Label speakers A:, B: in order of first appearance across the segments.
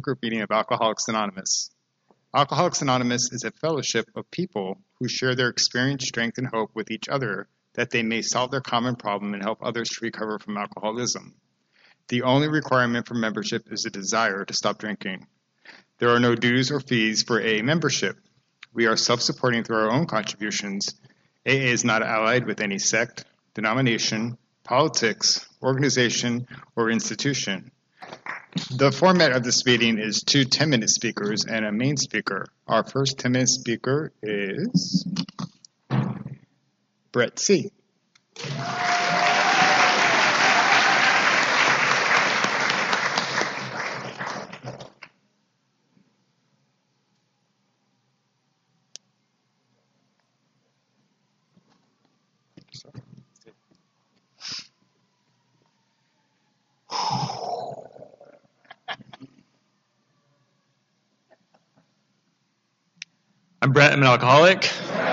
A: group meeting of Alcoholics Anonymous. Alcoholics Anonymous is a fellowship of people who share their experience, strength, and hope with each other that they may solve their common problem and help others to recover from alcoholism. The only requirement for membership is a desire to stop drinking. There are no dues or fees for AA membership. We are self-supporting through our own contributions. AA is not allied with any sect, denomination, politics, organization, or institution. The format of this meeting is 2 10-minute speakers and a main speaker. Our first 10-minute speaker is Brett C.
B: I'm Brett, I'm an alcoholic.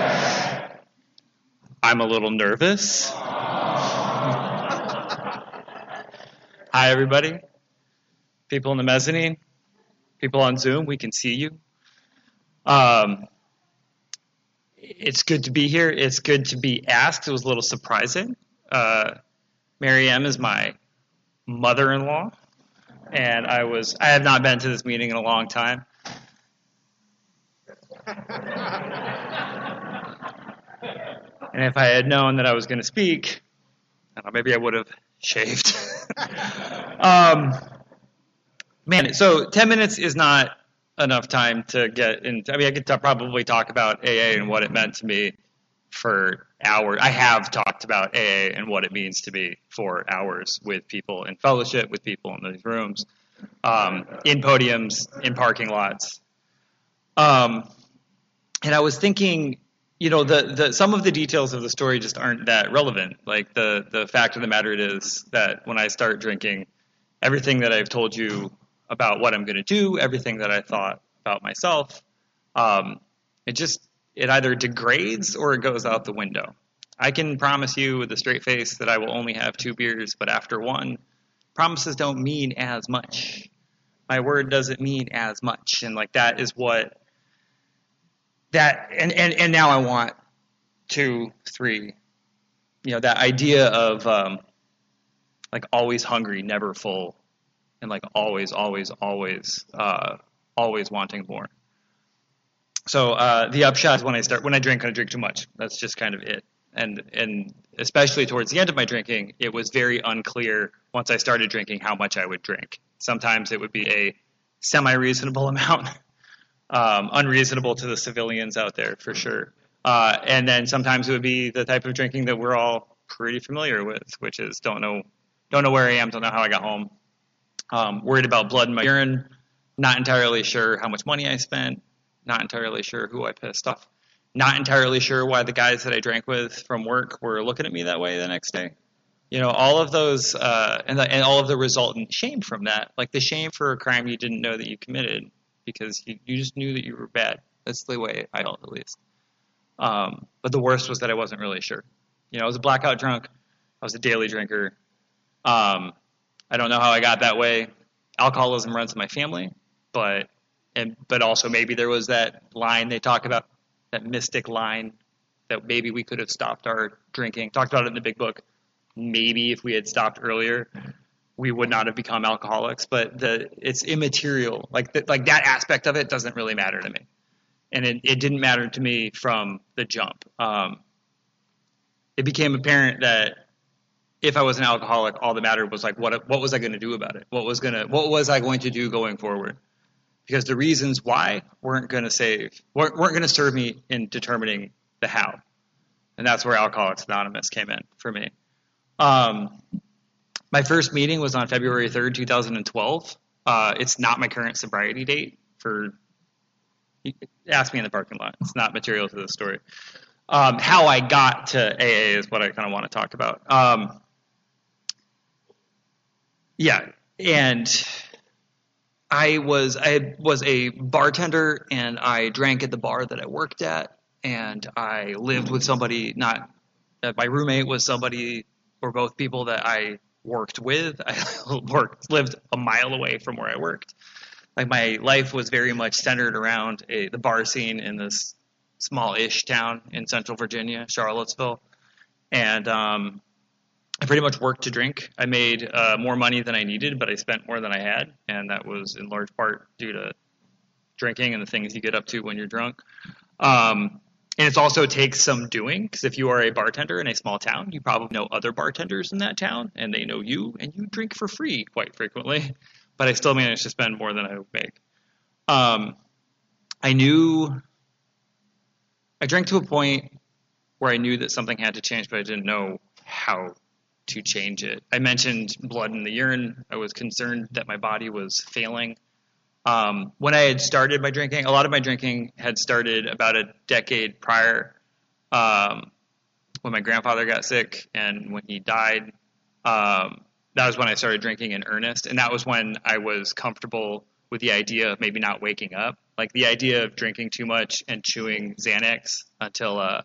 B: I'm a little nervous. Hi, everybody. People in the mezzanine, people on Zoom, we can see you. It's good to be here. It's good to be asked. It was a little surprising. Mary M. is my mother-in-law, and I have not been to this meeting in a long time. And if I had known that I was going to speak, I don't know, maybe I would have shaved. Man, so 10 minutes is not enough time to get into. I mean, I could probably talk about AA and what it meant to me for hours. I have talked about AA and what it means to me for hours with people in fellowship, with people in these rooms, in podiums, in parking lots. And I was thinking, you know, some of the details of the story just aren't that relevant. Like the fact of the matter is that when I start drinking, everything that I've told you about what I'm going to do, everything that I thought about myself, it either degrades or it goes out the window. I can promise you with a straight face that I will only have 2 beers, but after one, promises don't mean as much. My word doesn't mean as much, and like that is what. And now I want 2, 3, you know, that idea of like always hungry, never full, and like always wanting more. So the upshot is when I drink too much. That's just kind of it. And especially towards the end of my drinking, it was very unclear once I started drinking how much I would drink. Sometimes it would be a semi-reasonable amount. Unreasonable to the civilians out there, for sure. And then sometimes it would be the type of drinking that we're all pretty familiar with, which is don't know where I am, don't know how I got home, worried about blood in my urine, not entirely sure how much money I spent, not entirely sure who I pissed off, not entirely sure why the guys that I drank with from work were looking at me that way the next day. You know, all of those, and all of the resultant shame from that, like the shame for a crime you didn't know that you committed, because you just knew that you were bad. That's the way I felt, at least. But the worst was that I wasn't really sure. You know, I was a blackout drunk. I was a daily drinker. I don't know how I got that way. Alcoholism runs in my family, but also maybe there was that line they talk about, that mystic line, that maybe we could have stopped our drinking. Talked about it in the big book. Maybe if we had stopped earlier, we would not have become alcoholics, but it's immaterial. Like that aspect of it doesn't really matter to me. And it didn't matter to me from the jump. It became apparent that if I was an alcoholic, all that mattered was like, what was I going to do about it? What was I going to do going forward? Because the reasons why weren't going to serve me in determining the how. And that's where Alcoholics Anonymous came in for me. My first meeting was on February 3rd, 2012. It's not my current sobriety date. Ask me in the parking lot. It's not material to the story. How I got to AA is what I kind of want to talk about. And I was a bartender, and I drank at the bar that I worked at, and I lived with somebody. My roommate was somebody, or both people that I worked with. I lived a mile away from where I worked. Like my life was very much centered around the bar scene in this small-ish town in Central Virginia, Charlottesville, and I pretty much worked to drink. I made more money than I needed, but I spent more than I had, and that was in large part due to drinking and the things you get up to when you're drunk. And it also takes some doing, because if you are a bartender in a small town, you probably know other bartenders in that town, and they know you, and you drink for free quite frequently. But I still managed to spend more than I would make. I drank to a point where I knew that something had to change, but I didn't know how to change it. I mentioned blood in the urine. I was concerned that my body was failing. When I had started my drinking, a lot of my drinking had started about a decade prior, when my grandfather got sick and when he died. That was when I started drinking in earnest, and that was when I was comfortable with the idea of maybe not waking up. Like the idea of drinking too much and chewing Xanax until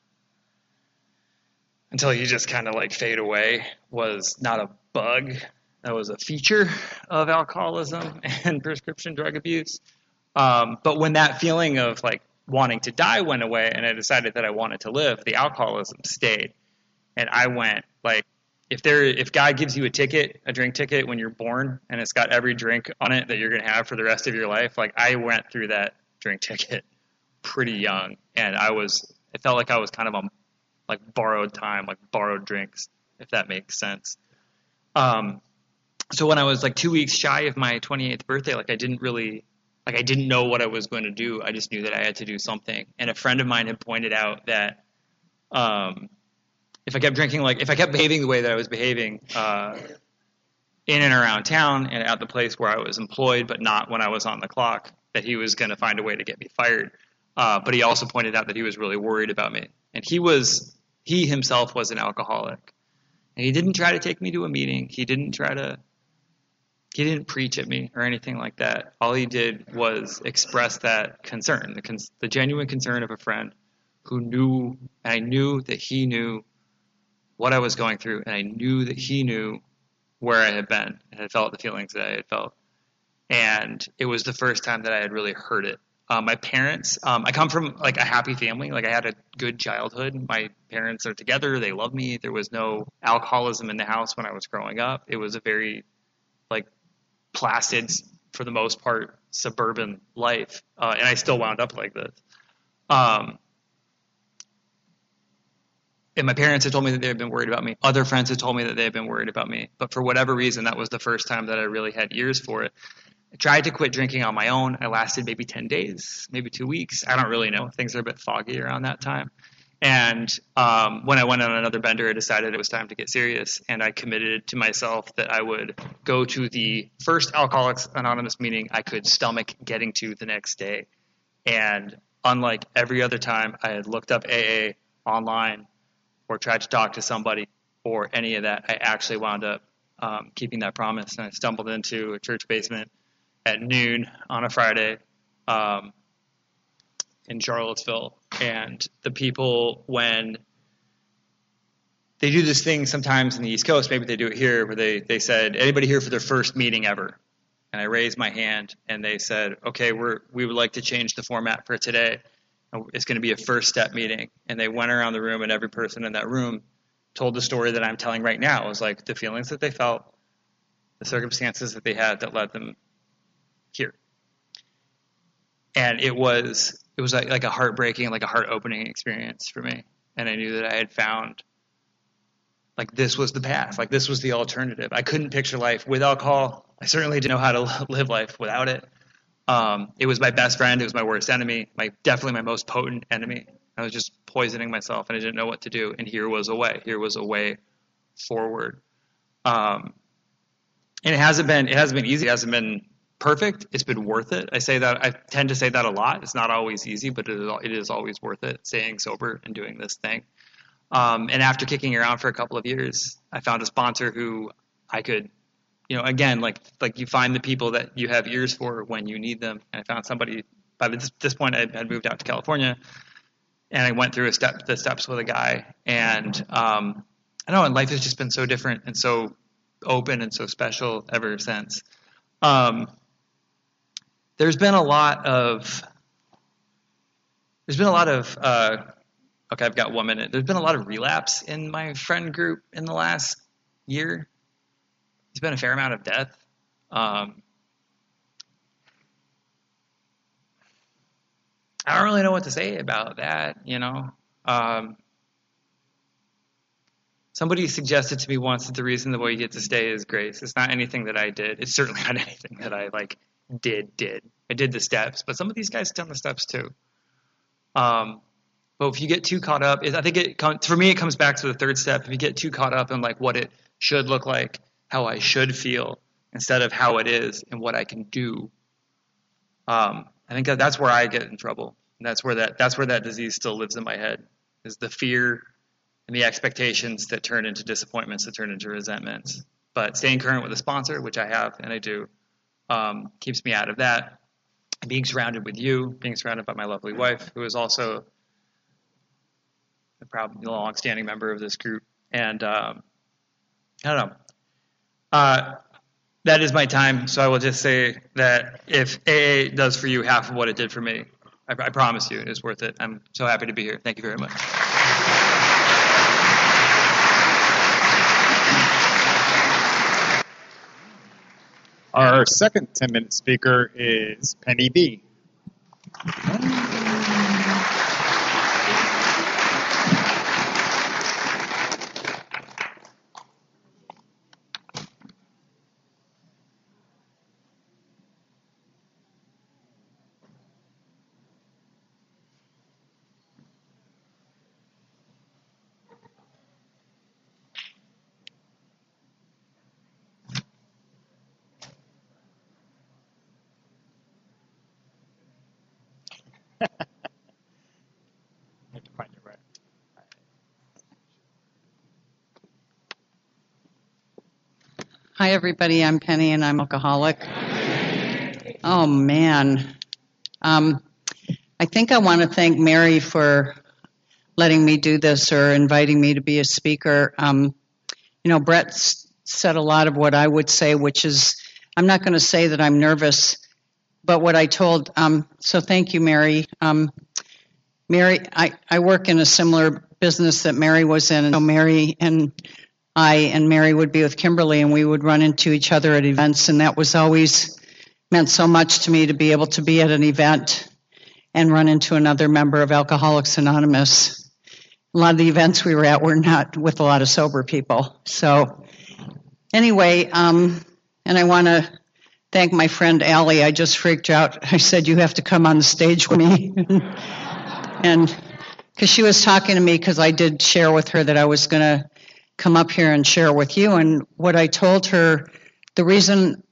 B: you just kind of like fade away was not a bug. That was a feature of alcoholism and prescription drug abuse. But when that feeling of like wanting to die went away and I decided that I wanted to live, the alcoholism stayed. And I went like, if God gives you a drink ticket when you're born and it's got every drink on it that you're going to have for the rest of your life, like I went through that drink ticket pretty young. And it felt like I was kind of on like borrowed time, like borrowed drinks, if that makes sense. So when I was like 2 weeks shy of my 28th birthday, like I didn't know what I was going to do. I just knew that I had to do something. And a friend of mine had pointed out that if I kept behaving the way that I was behaving in and around town and at the place where I was employed, but not when I was on the clock, that he was going to find a way to get me fired. But he also pointed out that he was really worried about me. And he himself was an alcoholic. And he didn't try to take me to a meeting. He didn't preach at me or anything like that. All he did was express that concern, the genuine concern of a friend who knew, and I knew that he knew what I was going through, and I knew that he knew where I had been and had felt the feelings that I had felt. And it was the first time that I had really heard it. My parents, I come from like a happy family. Like I had a good childhood. My parents are together. They love me. There was no alcoholism in the house when I was growing up. It was a very like placid, for the most part, suburban life. And I still wound up like this. And my parents had told me that they had been worried about me. Other friends had told me that they had been worried about me. But for whatever reason, that was the first time that I really had ears for it. I tried to quit drinking on my own. I lasted maybe 10 days, maybe 2 weeks. I don't really know. Things are a bit foggy around that time. And when I went on another bender, I decided it was time to get serious. And I committed to myself that I would go to the first Alcoholics Anonymous meeting I could stomach getting to the next day. And unlike every other time I had looked up AA online or tried to talk to somebody or any of that, I actually wound up keeping that promise. And I stumbled into a church basement at noon on a Friday in Charlottesville. And the people, when they do this thing sometimes in the East Coast, maybe they do it here, where they said, anybody here for their first meeting ever? And I raised my hand and they said, okay, we would like to change the format for today. It's going to be a first step meeting. And they went around the room and every person in that room told the story that I'm telling right now. It was like the feelings that they felt, the circumstances that they had that led them here. And it was like a heartbreaking, like a heart-opening experience for me. And I knew that I had found, like, this was the path. Like, this was the alternative. I couldn't picture life with alcohol. I certainly didn't know how to live life without it. It was my best friend. It was my worst enemy. Definitely my most potent enemy. I was just poisoning myself, and I didn't know what to do. And here was a way. Here was a way forward. And it hasn't been easy. It hasn't been perfect. It's been worth it. I tend to say that a lot. It's not always easy, but it is always worth it, staying sober and doing this thing. And after kicking around for a couple of years, I found a sponsor who I could, again, like you find the people that you have ears for when you need them. And I found somebody. By this point, I had moved out to California, and I went through the steps with a guy. And I don't know, and life has just been so different and so open and so special ever since. there's been a lot of okay, I've got 1 minute. There's been a lot of relapse in my friend group in the last year. There's been a fair amount of death. I don't really know what to say about that, Somebody suggested to me once that the reason the way you get to stay is grace. It's not anything that I did. It's certainly not anything that I did. I did the steps, but some of these guys done the steps too. But if you get too caught up, I think for me it comes back to the third step. If you get too caught up in what it should look like, how I should feel, instead of how it is and what I can do, I think that's where I get in trouble. And that's where that disease still lives in my head, is the fear and the expectations that turn into disappointments, that turn into resentments. But staying current with a sponsor, which I have and I do, keeps me out of that. Being surrounded with you, being surrounded by my lovely wife, who is also a proud, long-standing member of this group. And I don't know. That is my time, so I will just say that if AA does for you half of what it did for me, I promise you it is worth it. I'm so happy to be here. Thank you very much.
A: Our second 10-minute speaker is Penny B.
C: Hi, everybody. I'm Penny, and I'm alcoholic. Oh, man. I think I want to thank Mary for letting me do this or inviting me to be a speaker. Brett said a lot of what I would say, which is, I'm not going to say that I'm nervous, but what I told, so thank you, Mary. Mary, I work in a similar business that Mary was in, and so Mary and Mary would be with Kimberly, and we would run into each other at events, and that was always meant so much to me, to be able to be at an event and run into another member of Alcoholics Anonymous. A lot of the events we were at were not with a lot of sober people. So anyway, and I want to thank my friend Allie. I just freaked out. I said, you have to come on the stage with me. And because she was talking to me, because I did share with her that I was going to come up here and share with you. And what I told her, the reason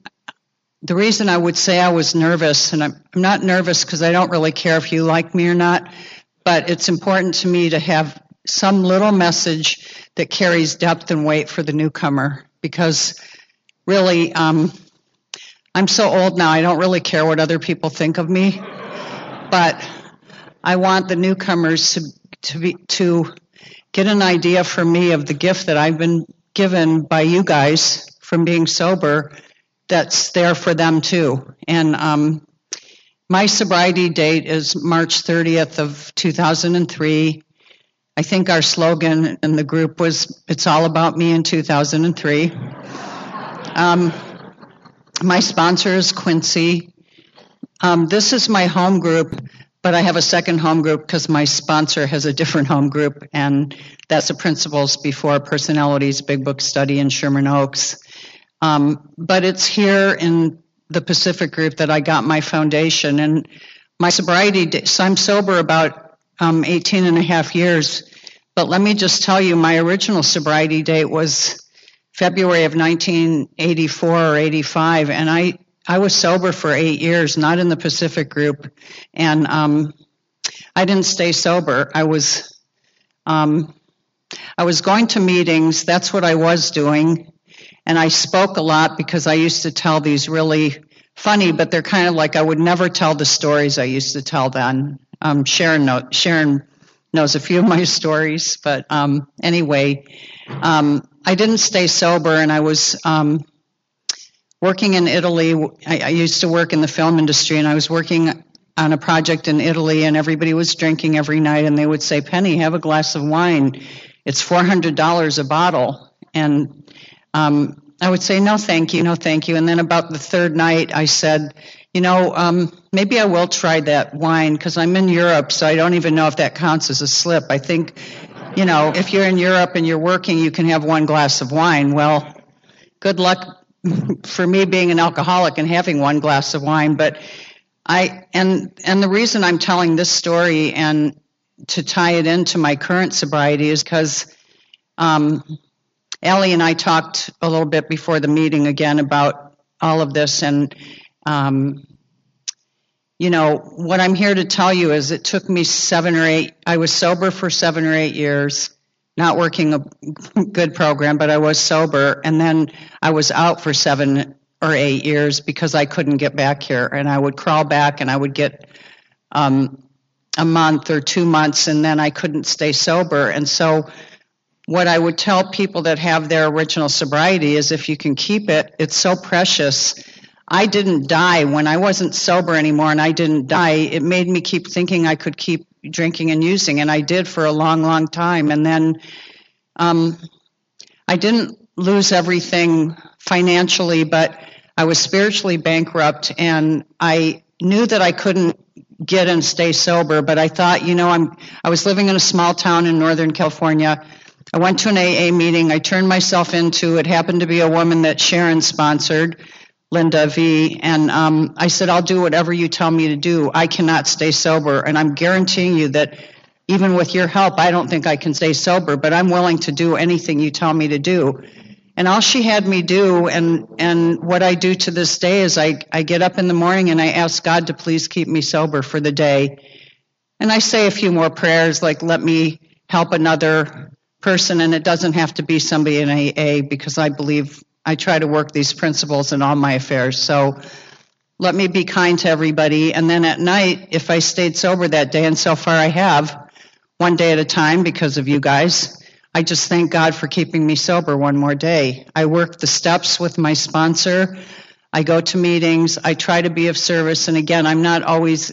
C: I would say I was nervous, and I'm not nervous because I don't really care if you like me or not, but it's important to me to have some little message that carries depth and weight for the newcomer, because really, I'm so old now, I don't really care what other people think of me, but I want the newcomers to get an idea from me of the gift that I've been given by you guys from being sober, that's there for them too. And my sobriety date is March 30th of 2003. I think our slogan in the group was, it's all about me in 2003. My sponsor is Quincy. This is my home group, but I have a second home group because my sponsor has a different home group, and that's the Principles Before Personalities Big Book Study in Sherman Oaks. But it's here in the Pacific group that I got my foundation. And my sobriety, so I'm sober about 18 and a half years. But let me just tell you, my original sobriety date was February of 1984 or 85, and I was sober for 8 years, not in the Pacific group, and I didn't stay sober. I was going to meetings. That's what I was doing, and I spoke a lot because I used to tell these really funny, but they're kind of like I would never tell the stories I used to tell then. Sharon knows a few of my stories, but anyway, I didn't stay sober, and I was working in Italy. I used to work in the film industry, and I was working on a project in Italy, and everybody was drinking every night, and they would say, Penny, have a glass of wine. It's $400 a bottle. And I would say, no, thank you, no, thank you. And then about the third night, I said, maybe I will try that wine, because I'm in Europe, so I don't even know if that counts as a slip. I think, if you're in Europe and you're working, you can have one glass of wine. Well, good luck for me being an alcoholic and having one glass of wine. But and the reason I'm telling this story and to tie it into my current sobriety is because Allie and I talked a little bit before the meeting again about all of this. And, what I'm here to tell you is it took me I was sober for 7 or 8 years, not working a good program, but I was sober. And then I was out for 7 or 8 years because I couldn't get back here. And I would crawl back and I would get a month or 2 months, and then I couldn't stay sober. And so what I would tell people that have their original sobriety is if you can keep it, it's so precious. I didn't die when I wasn't sober anymore, and I didn't die. It made me keep thinking I could keep drinking and using, and I did for a long, long time. And then I didn't lose everything financially, but I was spiritually bankrupt, and I knew that I couldn't get and stay sober, but I thought, I was living in a small town in Northern California. I went to an AA meeting. I turned myself into, it happened to be a woman that Sharon sponsored, Linda V. And I said, I'll do whatever you tell me to do. I cannot stay sober. And I'm guaranteeing you that even with your help, I don't think I can stay sober, but I'm willing to do anything you tell me to do. And all she had me do, and what I do to this day, is I get up in the morning and I ask God to please keep me sober for the day. And I say a few more prayers, like, let me help another person, and it doesn't have to be somebody in AA, because I try to work these principles in all my affairs. So let me be kind to everybody. And then at night, if I stayed sober that day, and so far I have, one day at a time because of you guys, I just thank God for keeping me sober one more day. I work the steps with my sponsor. I go to meetings. I try to be of service. And again, I'm not always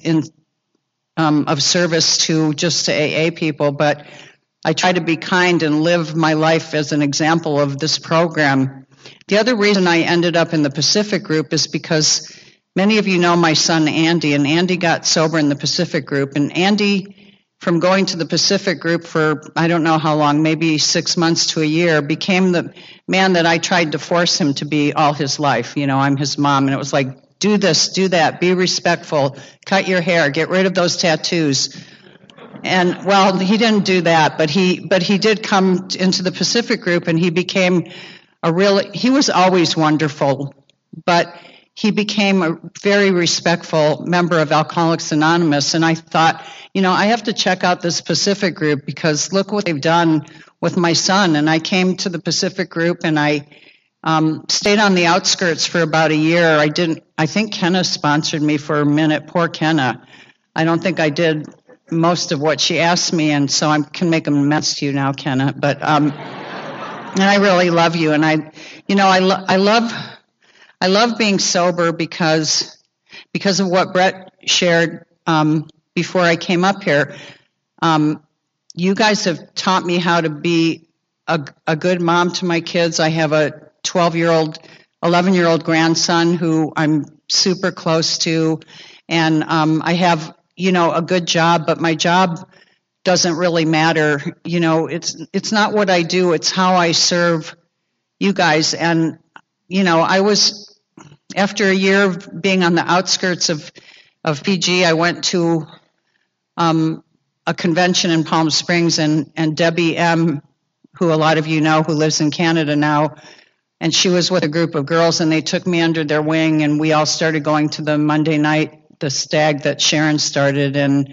C: of service to AA people, but I try to be kind and live my life as an example of this program. The other reason I ended up in the Pacific group is because many of you know my son Andy, and Andy got sober in the Pacific group. And Andy, from going to the Pacific group for I don't know how long, maybe 6 months to a year, became the man that I tried to force him to be all his life. I'm his mom, and it was like, do this, do that, be respectful, cut your hair, get rid of those tattoos. And well, he didn't do that, but he did come into the Pacific group, and he became he was always wonderful, but he became a very respectful member of Alcoholics Anonymous. And I thought, I have to check out this Pacific group, because look what they've done with my son. And I came to the Pacific group, and I stayed on the outskirts for about a year. I think Kenna sponsored me for a minute. Poor Kenna. I don't think I did most of what she asked me, and so I can make amends to you now, Kenna. But and I really love you, and I love being sober because of what Brett shared before I came up here. You guys have taught me how to be a good mom to my kids. I have a 11-year-old grandson who I'm super close to, and I have a good job, but my job doesn't really matter. It's not what I do, it's how I serve you guys. And I was, after a year of being on the outskirts of PG, I went to a convention in Palm Springs, and Debbie M., who a lot of you know, who lives in Canada now, and she was with a group of girls, and they took me under their wing, and we all started going to the Monday night, the stag that Sharon started. And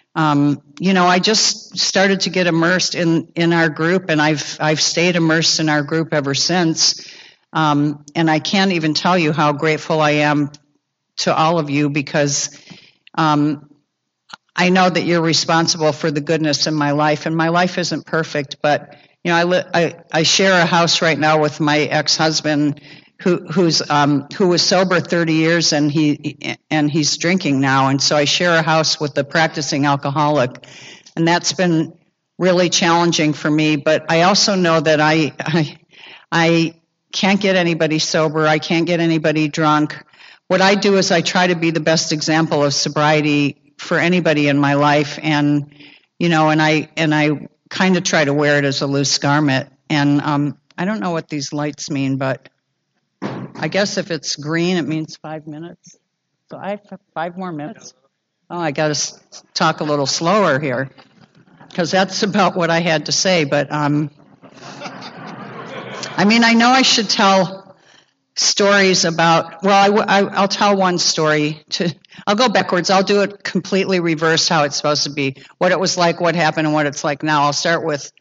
C: I just started to get immersed in our group, and I've stayed immersed in our group ever since. And I can't even tell you how grateful I am to all of you, because I know that you're responsible for the goodness in my life, and my life isn't perfect, but I share a house right now with my ex-husband, who was sober 30 years and he's drinking now. And so I share a house with a practicing alcoholic, and that's been really challenging for me. But I also know that I can't get anybody sober. I can't get anybody drunk. What I do is I try to be the best example of sobriety for anybody in my life, and I kind of try to wear it as a loose garment. And I don't know what these lights mean, but I guess if it's green, it means 5 minutes. So I have 5 more minutes. Oh, I got to talk a little slower here, because that's about what I had to say. But I know I should tell stories about. Well, I'll tell one story. I'll go backwards. I'll do it completely reverse how it's supposed to be. What it was like, what happened, and what it's like now. I'll start with.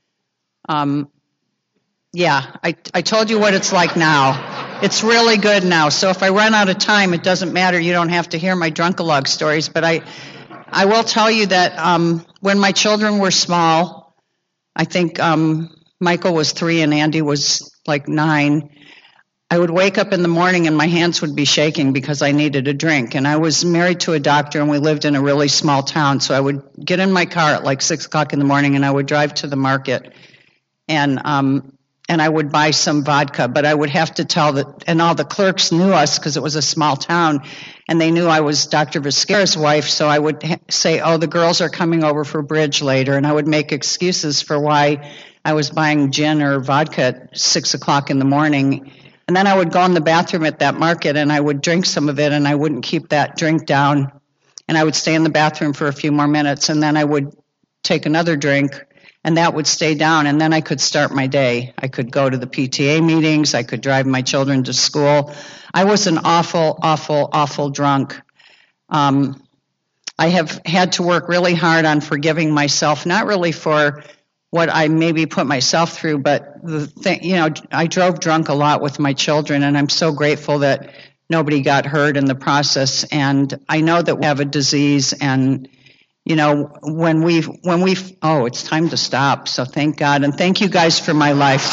C: I told you what it's like now. It's really good now. So if I run out of time, it doesn't matter. You don't have to hear my drunkalog stories. But I will tell you that when my children were small, I think Michael was 3 and Andy was like 9, I would wake up in the morning and my hands would be shaking because I needed a drink. And I was married to a doctor and we lived in a really small town. So I would get in my car at like 6 o'clock in the morning and I would drive to the market and I would buy some vodka, but I would have to tell and all the clerks knew us because it was a small town, and they knew I was Dr. Vizquera's wife, so I would say, oh, the girls are coming over for bridge later, and I would make excuses for why I was buying gin or vodka at 6 o'clock in the morning, and then I would go in the bathroom at that market, and I would drink some of it, and I wouldn't keep that drink down, and I would stay in the bathroom for a few more minutes, and then I would take another drink, and that would stay down, and then I could start my day. I could go to the PTA meetings. I could drive my children to school. I was an awful, awful, awful drunk. I have had to work really hard on forgiving myself, not really for what I maybe put myself through, but I drove drunk a lot with my children, and I'm so grateful that nobody got hurt in the process. And I know that we have a disease, and when we've, it's time to stop. So thank God. And thank you guys for my life.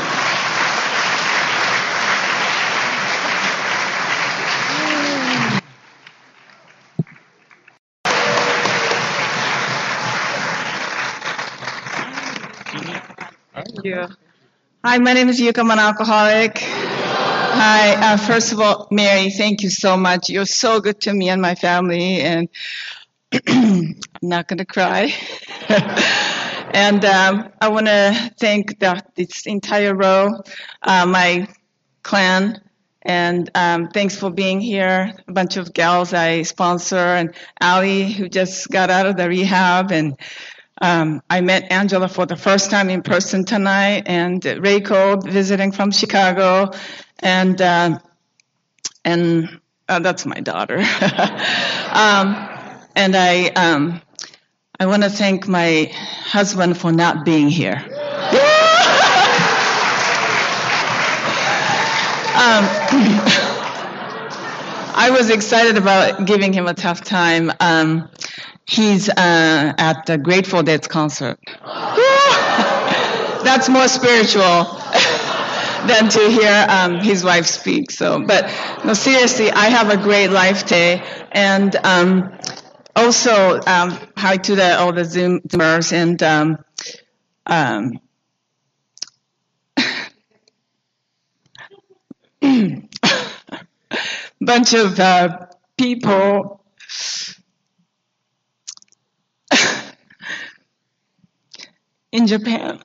D: Thank you. Hi, my name is Yuka. I'm an alcoholic. Hi. First of all, Mary, thank you so much. You're so good to me and my family, and I'm not going to cry. And I want to thank this entire row, my clan, and thanks for being here. A bunch of gals I sponsor, and Ali, who just got out of the rehab, and I met Angela for the first time in person tonight, and Reiko visiting from Chicago, and that's my daughter. And I want to thank my husband for not being here. I was excited about giving him a tough time. He's at the Grateful Dead's concert. That's more spiritual than to hear his wife speak. But no, seriously, I have a great life today, and also hi to all the Zoomers and bunch of people. In Japan.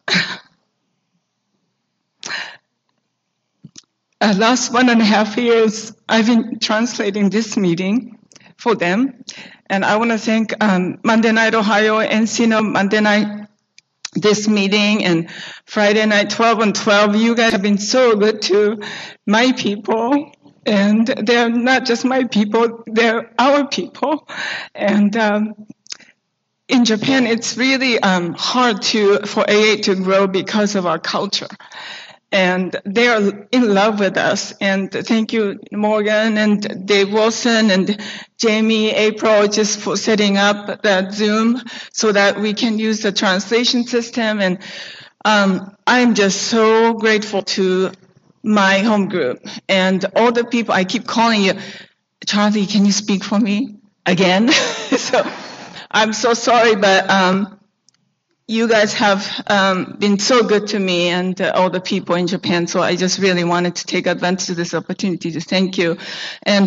D: Last 1.5 years, I've been translating this meeting for them. And I want to thank Monday Night Ohio, Encino, Monday Night, this meeting, and Friday night 12 and 12. You guys have been so good to my people. And they're not just my people, they're our people. And in Japan, it's really hard for AA to grow because of our culture. And they are in love with us. And thank you, Morgan and Dave Wilson and Jamie, April, just for setting up that Zoom so that we can use the translation system. And I'm just so grateful to my home group. And all the people, I keep calling you, Charlie, can you speak for me again? So I'm so sorry, but you guys have been so good to me and all the people in Japan. So I just really wanted to take advantage of this opportunity to thank you. And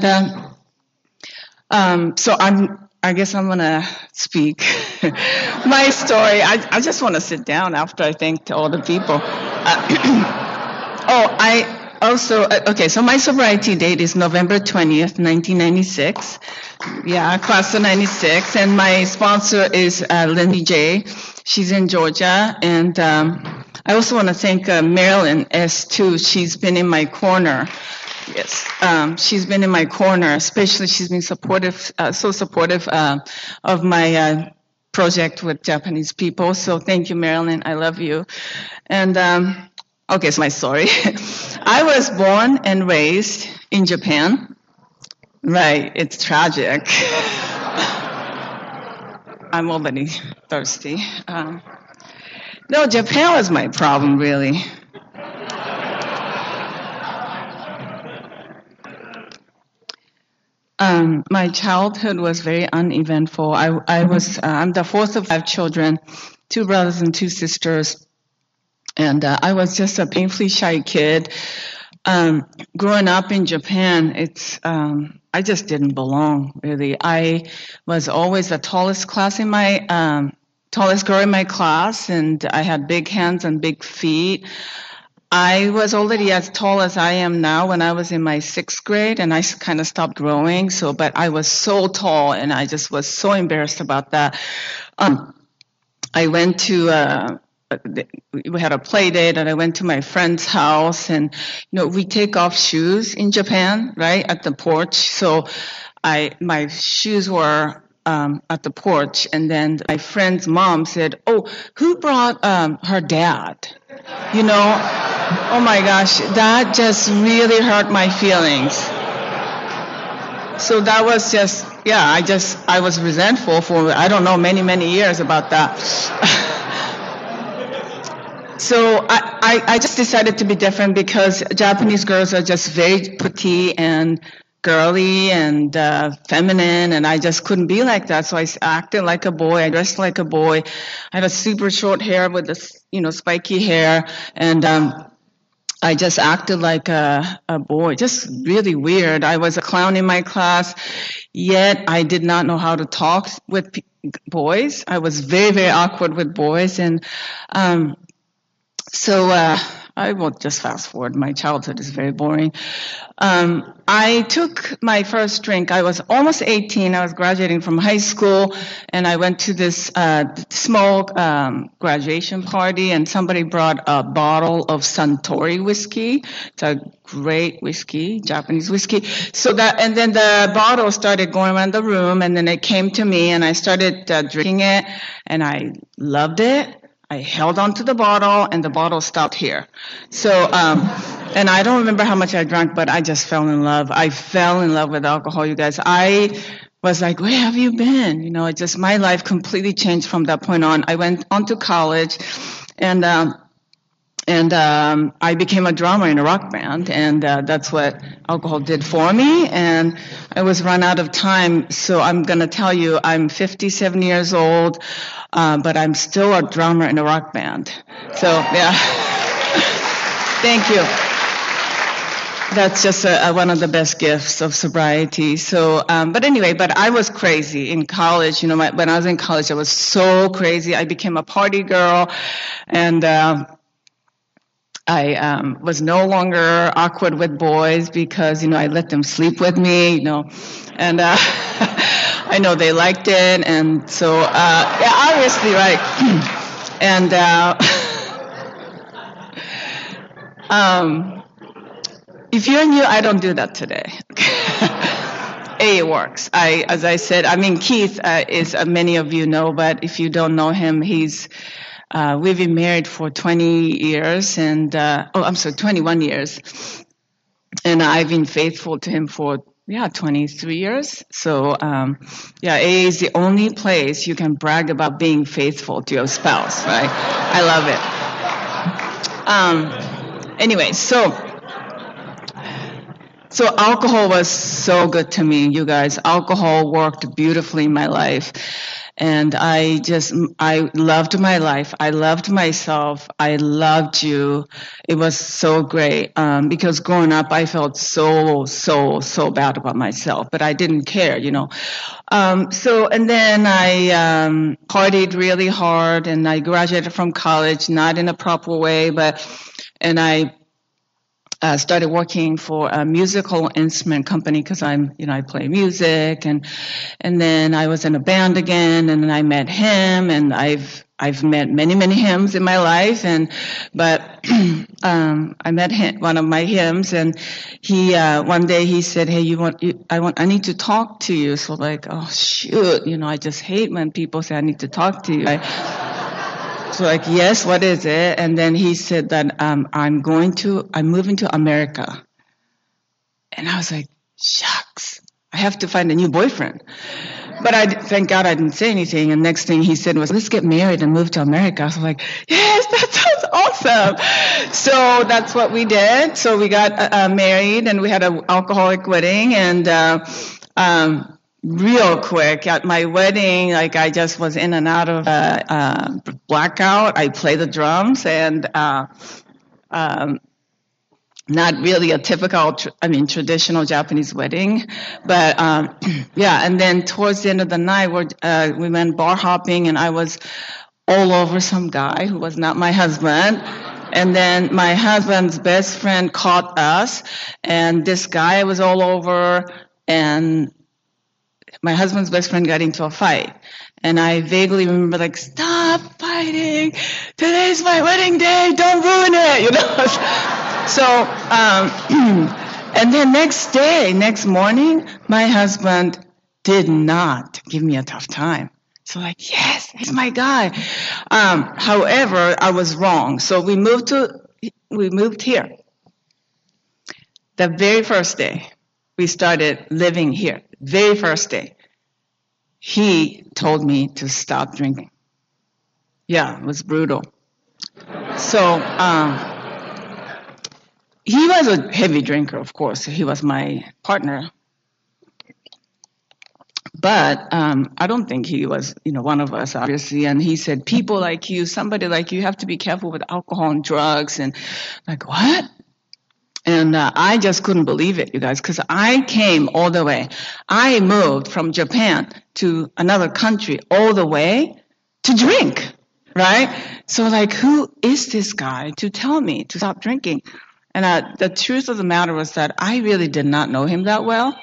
D: so I guess I'm gonna speak my story. I just want to sit down after I thanked all the people. So my sobriety date is November 20th, 1996. Yeah, class of 96. And my sponsor is Lindy J. She's in Georgia. And I also want to thank Marilyn S. too. She's been in my corner. Yes, she's been in my corner. Especially, she's been supportive, so supportive of my project with Japanese people. So thank you, Marilyn. I love you. And okay, so my story. I was born and raised in Japan. Right, it's tragic. I'm already thirsty. No, Japan was my problem, really. My childhood was very uneventful. I'm the fourth of 5 children, 2 brothers and 2 sisters. And I was just a painfully shy kid. Growing up in Japan, I just didn't belong, really. I was always the tallest girl in my class, and I had big hands and big feet. I was already as tall as I am now when I was in my 6th grade, and I kind of stopped growing. But I was so tall, and I just was so embarrassed about that. I went to we had a play date, and I went to my friend's house, and we take off shoes in Japan, right, at the porch. So my shoes were at the porch, and then my friend's mom said, "Oh, who brought her dad?" Oh my gosh, that just really hurt my feelings. So that was just, I was resentful for, I don't know, many years about that. So I just decided to be different because Japanese girls are just very petite and girly and feminine, and I just couldn't be like that. So I acted like a boy. I dressed like a boy. I had a super short hair with this, spiky hair, and I just acted like a boy, just really weird. I was a clown in my class, yet I did not know how to talk with boys. I was very, very awkward with boys, and so I will just fast forward. My childhood is very boring. I took my first drink. I was almost 18. I was graduating from high school, and I went to this small graduation party, and somebody brought a bottle of Suntory whiskey. It's a great whiskey, Japanese whiskey. And then the bottle started going around the room, and then it came to me, and I started drinking it, and I loved it. I held on to the bottle, and the bottle stopped here. So, and I don't remember how much I drank, but I just fell in love. I fell in love with alcohol, you guys. I was like, where have you been? My life completely changed from that point on. I went on to college, and I became a drummer in a rock band, and that's what alcohol did for me. And I was run out of time, so I'm going to tell you, I'm 57 years old, but I'm still a drummer in a rock band. So, yeah. Thank you. That's just one of the best gifts of sobriety. So, but I was crazy in college. When I was in college, I was so crazy. I became a party girl, and I was no longer awkward with boys because, I let them sleep with me, and I know they liked it, and so, obviously, right. And if you're new, I don't do that today. It works. As I said, Keith is, many of you know, but if you don't know him, we've been married for 20 years, and 21 years, and I've been faithful to him for 23 years. So AA is the only place you can brag about being faithful to your spouse, right? I love it. Anyway, so So alcohol was so good to me, you guys. Alcohol worked beautifully in my life. And I loved my life. I loved myself. I loved you. It was so great. Because growing up, I felt so bad about myself, but I didn't care, you know. And then I partied really hard, and I graduated from college, not in a proper way, and I started working for a musical instrument company because I play music, and then I was in a band again, and then I met him, and I've met many hymns in my life, but I met him, one of my hymns, and he one day he said, "Hey, I need to talk to you." So like, oh shoot, I just hate when people say I need to talk to you. So like, yes, what is it? And then he said that I'm moving to America. And I was like, shucks, I have to find a new boyfriend. But thank God I didn't say anything. And next thing he said was, let's get married and move to America. I was like, yes, that sounds awesome. So that's what we did. So we got married, and we had an alcoholic wedding, and real quick at my wedding, like I just was in and out of blackout. I played the drums, and not really a typical, traditional Japanese wedding, but yeah. And then towards the end of the night, we went bar hopping, and I was all over some guy who was not my husband. And then my husband's best friend caught us, and this guy was all over, and my husband's best friend got into a fight. And I vaguely remember, like, stop fighting. Today's my wedding day. Don't ruin it, So, and then next morning, my husband did not give me a tough time. So like, yes, he's my guy. However, I was wrong. So we moved here. The very first day we started living here, very first day, he told me to stop drinking. Yeah, it was brutal. So, he was a heavy drinker, of course. He was my partner. But I don't think he was, one of us, obviously. And he said, people like you, somebody like you, have to be careful with alcohol and drugs. And like, what? And I just couldn't believe it, you guys, because I came all the way. I moved from Japan to another country all the way to drink, right? So like, who is this guy to tell me to stop drinking? And the truth of the matter was that I really did not know him that well.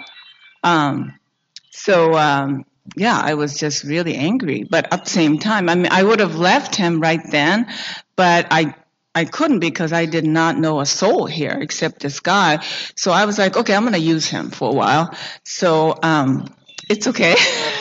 D: Yeah, I was just really angry. But at the same time, I would have left him right then, but I couldn't because I did not know a soul here except this guy. So I was like, okay, I'm going to use him for a while. So it's okay.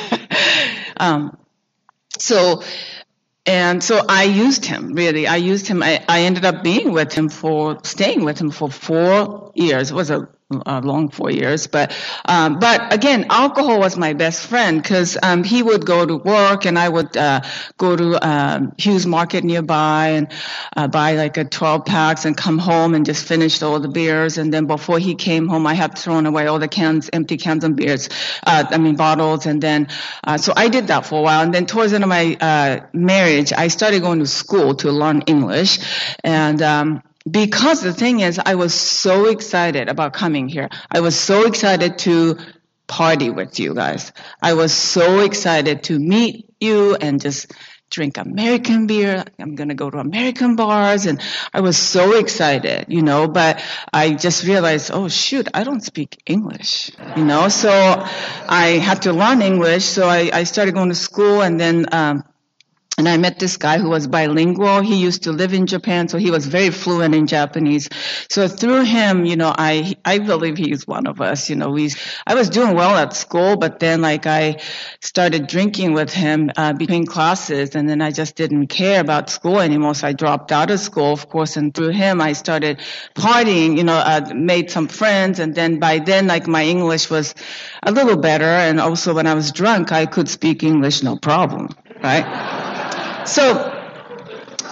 D: So I used him, really. I used him. I ended up staying with him for 4 years. It was a long 4 years, but again, alcohol was my best friend because he would go to work and I would go to Hughes Market nearby and buy like a 12 packs and come home and just finish all the beers. And then before he came home, I had thrown away all the empty cans and beers, bottles. And then so I did that for a while. And then towards the end of my marriage, I started going to school to learn English, and because the thing is, I was so excited about coming here. I was so excited to party with you guys. I was so excited to meet you and just drink American beer. I'm going to go to American bars. And I was so excited, but I just realized, oh, shoot, I don't speak English, So I had to learn English. So I started going to school, and then and I met this guy who was bilingual. He used to live in Japan, so he was very fluent in Japanese. So through him, I believe he's one of us. I was doing well at school, but then I started drinking with him between classes, and then I just didn't care about school anymore. So I dropped out of school, of course, and through him I started partying. Made some friends, and then by then, my English was a little better, and also when I was drunk, I could speak English no problem, right? So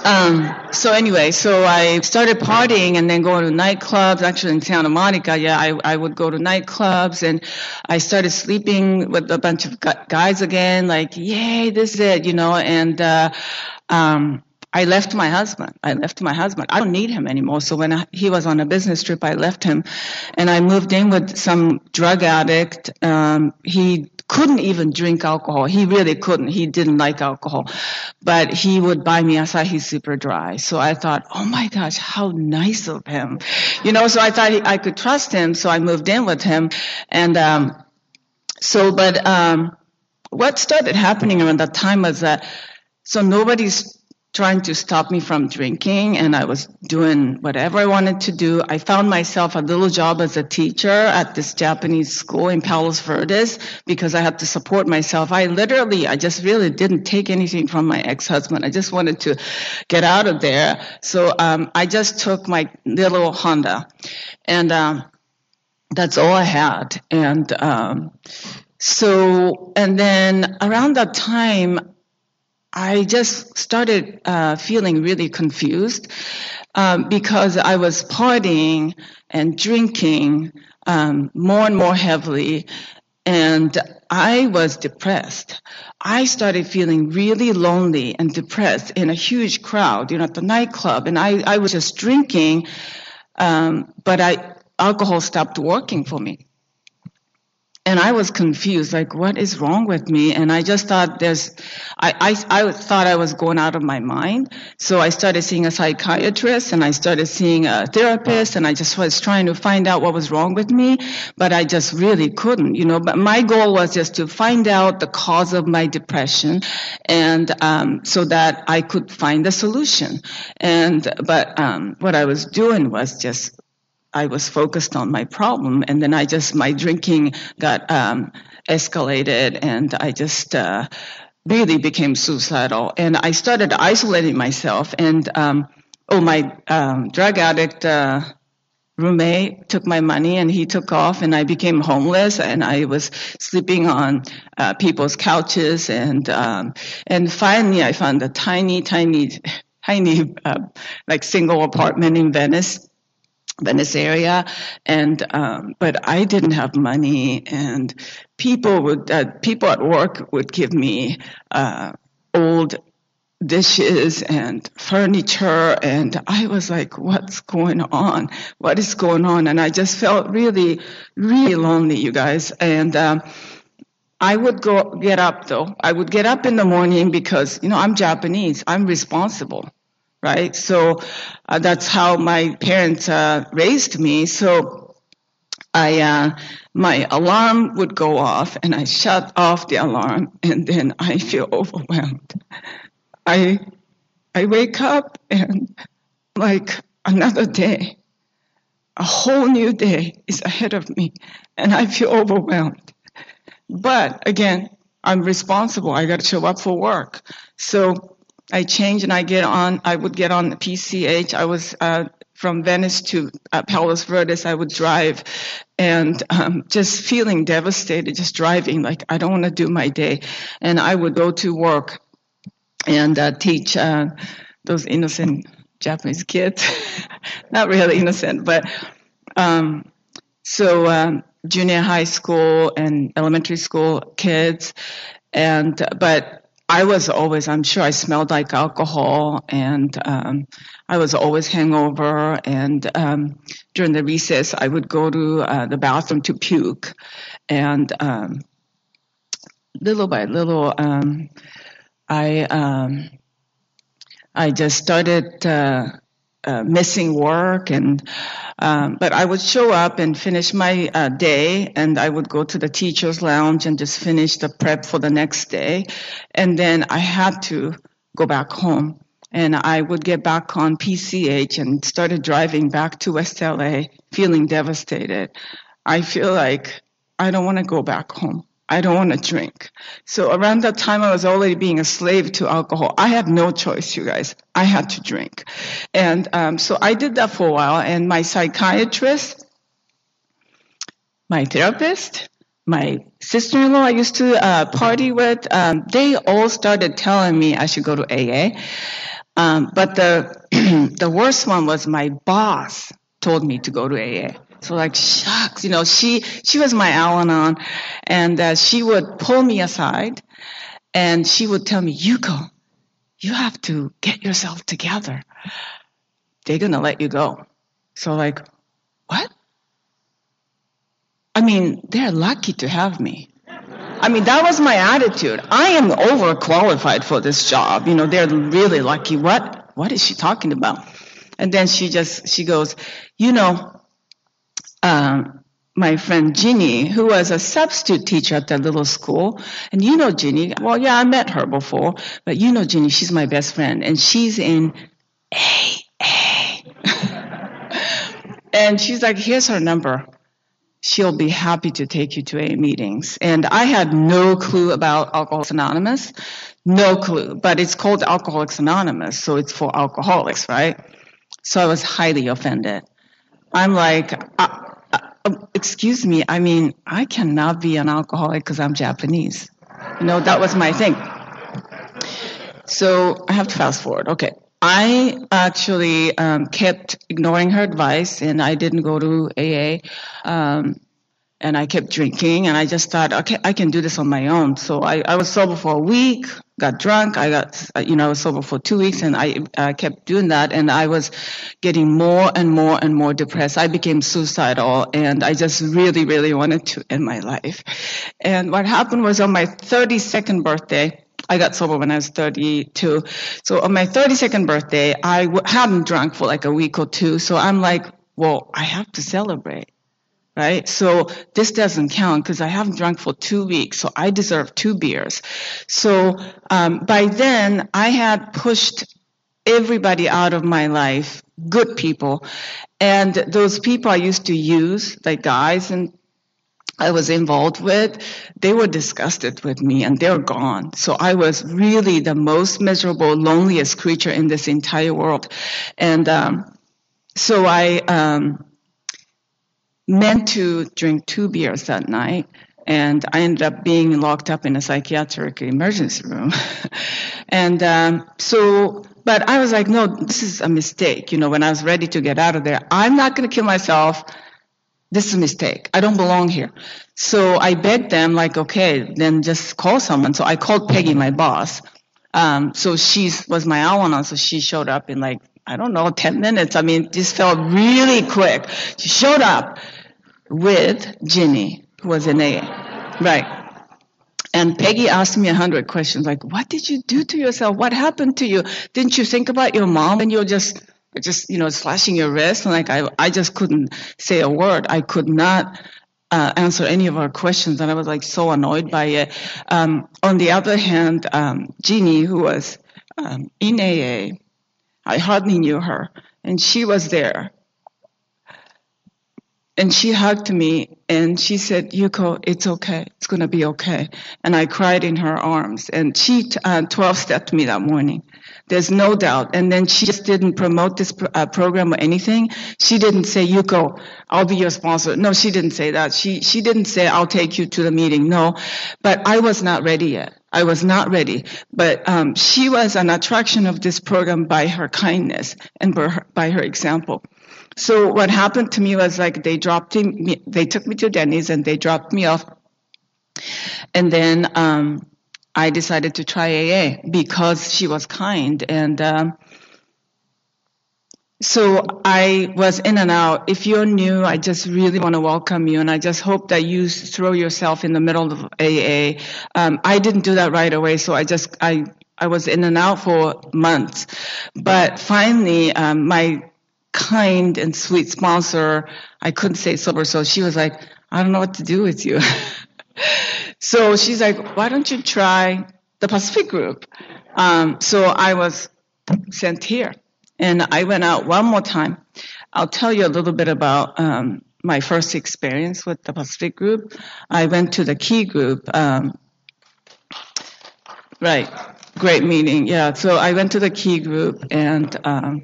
D: So anyway, so I started partying and then going to nightclubs. Actually, in Santa Monica, I would go to nightclubs, and I started sleeping with a bunch of guys again. Like, yay, this is it, And I left my husband. I don't need him anymore. So when he was on a business trip, I left him, and I moved in with some drug addict. He couldn't even drink alcohol. He really couldn't. He didn't like alcohol, but he would buy me Asahi Super Dry. So I thought, oh my gosh, how nice of him, So I thought I could trust him. So I moved in with him, and what started happening around that time was that nobody's trying to stop me from drinking, and I was doing whatever I wanted to do. I found myself a little job as a teacher at this Japanese school in Palos Verdes because I had to support myself. I just really didn't take anything from my ex-husband. I just wanted to get out of there. So I just took my little Honda, and that's all I had. And and then around that time, I just started feeling really confused because I was partying and drinking more and more heavily, and I was depressed. I started feeling really lonely and depressed in a huge crowd, at the nightclub, and I was just drinking, but alcohol stopped working for me. And I was confused, like, what is wrong with me? And I just thought I thought I was going out of my mind. So I started seeing a psychiatrist, and I started seeing a therapist, and I just was trying to find out what was wrong with me, but I just really couldn't, But my goal was just to find out the cause of my depression, and so that I could find a solution. But what I was doing was I was focused on my problem, and then my drinking got escalated, and I just really became suicidal. And I started isolating myself, and my drug addict roommate took my money, and he took off, and I became homeless, and I was sleeping on people's couches, and finally I found a tiny like single apartment in Venice area, and but I didn't have money, and people at work would give me old dishes and furniture, and I was like, what's going on? What is going on? And I just felt really, really lonely, you guys. And I would get up in the morning because, I'm Japanese. I'm responsible. Right? So that's how my parents raised me. So my alarm would go off, and I shut off the alarm, and then I feel overwhelmed. I wake up, and like another day, a whole new day is ahead of me, and I feel overwhelmed. But again, I'm responsible. I got to show up for work. So I changed, and I would get on the PCH. I was from Venice to Palos Verdes. I would drive, and just feeling devastated, just driving, like I don't want to do my day. And I would go to work and teach those innocent Japanese kids. Not really innocent, but junior high school and elementary school kids. But I was always, I'm sure I smelled like alcohol, and I was always hangover, and during the recess I would go to the bathroom to puke, and little by little I just started missing work, and but I would show up and finish my day, and I would go to the teacher's lounge and just finish the prep for the next day, and then I had to go back home, and I would get back on PCH and started driving back to West LA, feeling devastated. I feel like I don't want to go back home. I don't want to drink. So around that time, I was already being a slave to alcohol. I had no choice, you guys. I had to drink. And so I did that for a while. And my psychiatrist, my therapist, my sister-in-law I used to party with, they all started telling me I should go to AA. But the the worst one was my boss told me to go to AA. So like, shucks, she was my Al-Anon, and she would pull me aside, and she would tell me, Yuko, you have to get yourself together. They're gonna let you go. So like, what? I mean, they're lucky to have me. I mean, that was my attitude. I am overqualified for this job. They're really lucky. What is she talking about? And then she goes, my friend Ginny, who was a substitute teacher at that little school, and Ginny, well, yeah, I met her before, but Ginny, she's my best friend, and she's in AA. And she's like, here's her number. She'll be happy to take you to AA meetings. And I had no clue about Alcoholics Anonymous, no clue, but it's called Alcoholics Anonymous, so it's for alcoholics, right? So I was highly offended. I'm like, excuse me, I mean, I cannot be an alcoholic because I'm Japanese. That was my thing. So I have to fast forward. Okay. I actually kept ignoring her advice, and I didn't go to AA, and I kept drinking, and I just thought, okay, I can do this on my own. So I was sober for a week, got drunk, I was sober for 2 weeks, and I kept doing that, and I was getting more and more and more depressed. I became suicidal, and I just really, really wanted to end my life. And what happened was on my 32nd birthday, I got sober when I was 32. So on my 32nd birthday, I hadn't drunk for like a week or two. So I'm like, well, I have to celebrate, right? So this doesn't count because I haven't drunk for 2 weeks. So I deserve 2 beers. So by then, I had pushed everybody out of my life, good people. And those people I used to use, like guys and I was involved with, they were disgusted with me and they're gone. So I was really the most miserable, loneliest creature in this entire world. And so I meant to drink 2 beers that night, and I ended up being locked up in a psychiatric emergency room. And but I was like, no, this is a mistake. When I was ready to get out of there, I'm not going to kill myself. This is a mistake. I don't belong here. So I begged them, like, okay, then just call someone. So I called Peggy, my boss. So she was my Al-Anon, so she showed up in 10 minutes. I mean, this felt really quick. She showed up with Ginny, who was in AA. Right. And Peggy asked me 100 questions, like, what did you do to yourself? What happened to you? Didn't you think about your mom and you're just slashing your wrist? And I just couldn't say a word. I could not answer any of her questions, and I was so annoyed by it. On the other hand, Jeannie, who was in AA, I hardly knew her, and she was there. And she hugged me, and she said, Yuko, it's okay. It's going to be okay. And I cried in her arms, and she 12-stepped me that morning. There's no doubt. And then she just didn't promote this program or anything. She didn't say, Yuko, I'll be your sponsor. No, she didn't say that. She didn't say, I'll take you to the meeting. No, but I was not ready yet. I was not ready. But she was an attraction of this program by her kindness and by her example. So what happened to me was they took me to Denny's and they dropped me off. And then I decided to try AA because she was kind. And so I was in and out. If you're new, I just really want to welcome you. And I just hope that you throw yourself in the middle of AA. I didn't do that right away. So I was in and out for months. But finally, my kind and sweet sponsor, I couldn't stay sober, so she was like, I don't know what to do with you. So she's like, why don't you try the Pacific Group? So I was sent here, and I went out one more time. I'll tell you a little bit about my first experience with the Pacific Group. I went to the Key Group. Right, great meeting, yeah. So I went to the Key Group, and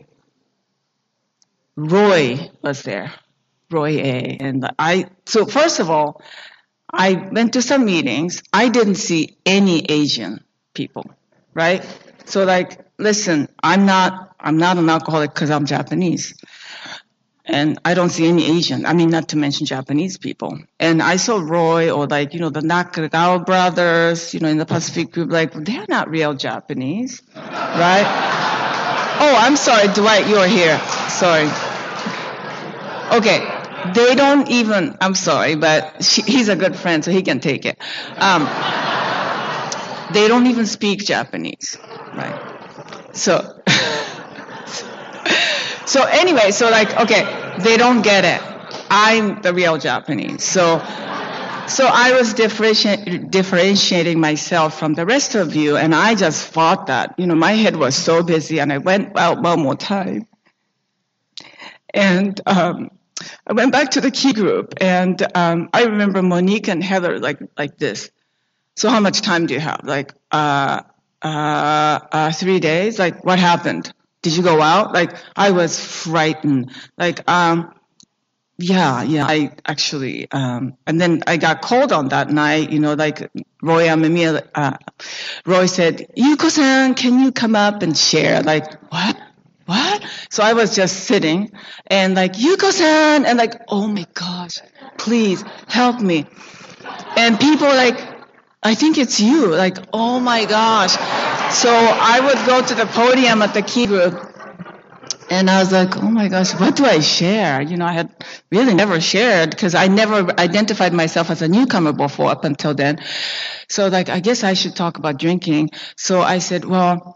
D: Roy was there, Roy A. And so first of all, I went to some meetings. I didn't see any Asian people, right? So listen, I'm not an alcoholic because I'm Japanese. And I don't see any Asian. I mean, not to mention Japanese people. And I saw Roy or the Nakagawa brothers, in the Pacific group, they're not real Japanese, right? Oh, I'm sorry, Dwight, you're here. Sorry. Okay. They don't even, I'm sorry, but he's a good friend, so he can take it. They don't even speak Japanese, right? So anyway, they don't get it. I'm the real Japanese. So I was differentiating myself from the rest of you, and I just fought that. My head was so busy, and I went out one more time. And I went back to the key group, and I remember Monique and Heather like this. So how much time do you have? 3 days? What happened? Did you go out? I was frightened. I actually, and then I got called on that night, Roy Amemiya, Roy said, Yuko-san, can you come up and share? What? So I was just sitting and Yuko-san, and oh my gosh, please help me. And people I think it's you, oh my gosh. So I would go to the podium at the key group, and I was oh my gosh, what do I share? I had really never shared because I never identified myself as a newcomer before up until then. So I guess I should talk about drinking. So I said, well,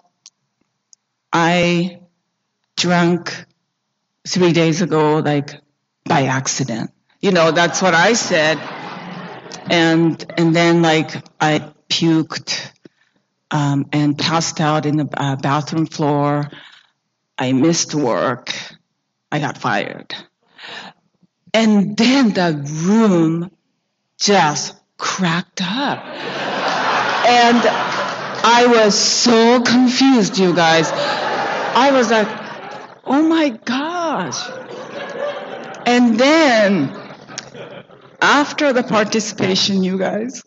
D: I drank 3 days ago, by accident. That's what I said. And then I puked and passed out in the bathroom floor. I missed work. I got fired. And then the room just cracked up. And I was so confused, you guys. I was oh my gosh. And then after the participation, you guys,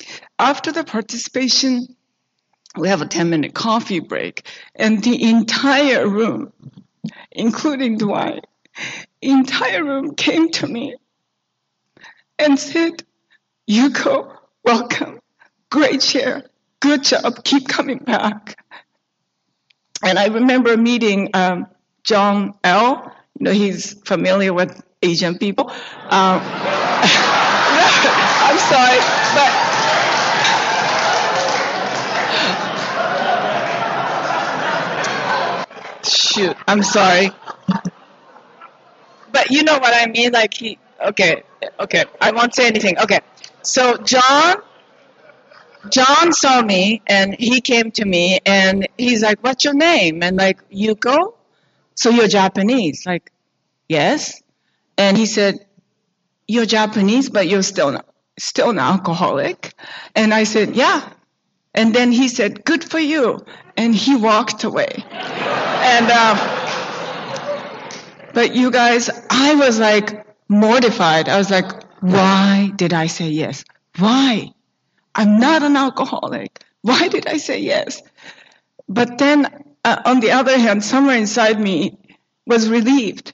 D: we have a 10-minute coffee break, and the entire room, including Dwight, entire room came to me and said, Yuko, welcome, great share, good job, keep coming back. And I remember meeting John L. He's familiar with Asian people. I'm sorry, but shoot, I'm sorry. But you know what I mean? Okay, I won't say anything. Okay, so John saw me, and he came to me, and he's what's your name? And Yuko? So you're Japanese? Yes. And he said, you're Japanese, but you're still an alcoholic? And I said, yeah. And then he said, good for you. And he walked away. And, but you guys, I was mortified. I was why did I say yes? Why? I'm not an alcoholic. Why did I say yes? But then, on the other hand, somewhere inside me was relieved.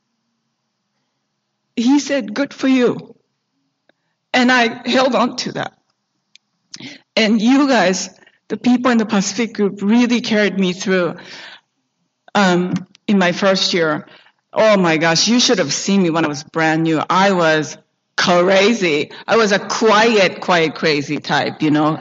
D: He said, good for you. And I held on to that. And you guys, the people in the Pacific group, really carried me through in my first year. Oh my gosh, you should have seen me when I was brand new. I was crazy. I was a quiet crazy type,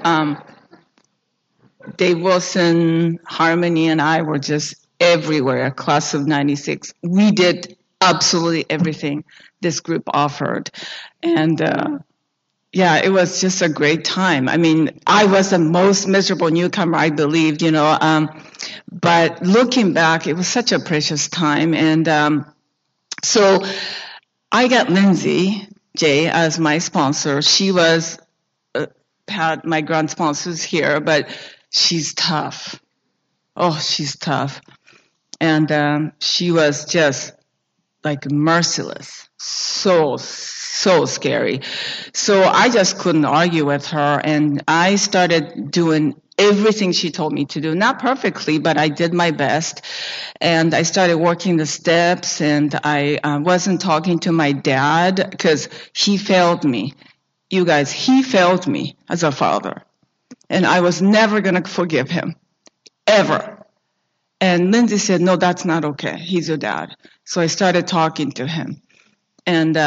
D: Dave Wilson, Harmony, and I were just everywhere, class of 96. We did absolutely everything this group offered. And it was just a great time. I mean, I was the most miserable newcomer, I believed, but looking back, it was such a precious time. And so I got Lindsay J as my sponsor. She was had my grant sponsors here, but she's tough. Oh, she's tough. And she was just merciless. So scary. So I just couldn't argue with her, and I started doing everything she told me to do. Not perfectly, but I did my best. And I started working the steps, and I wasn't talking to my dad because he failed me. You guys, he failed me as a father. And I was never going to forgive him, ever. And Lindsay said, no, that's not okay. He's your dad. So I started talking to him. And